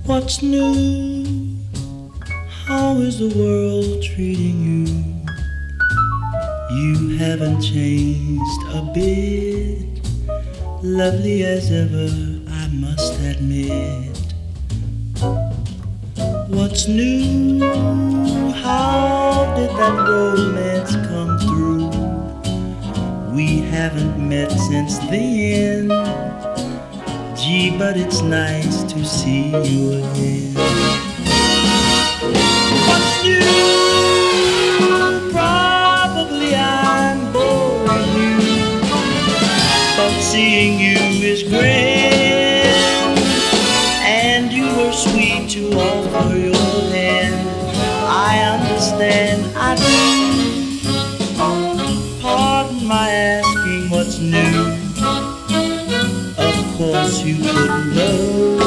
What's new? How is the world treating you? You haven't changed a bit. Lovely as ever, I must admit. What's new? How did that romance come through? We haven't met since then. Gee, but it's nice to see you again. What's new? Probably I'm boring you, but seeing you is grand. And you were sweet to offer your hand. I understand, I do. Pardon my asking what's new. Of course you couldn't know.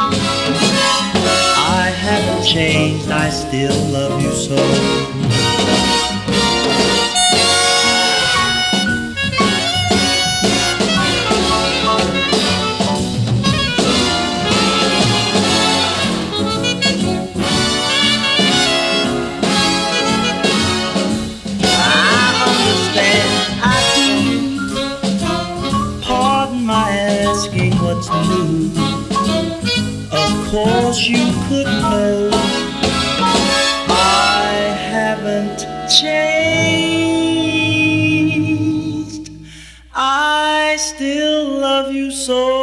I haven't changed, I still love you so. Asking what's new. Of course you couldn't know. I haven't changed. I still love you so.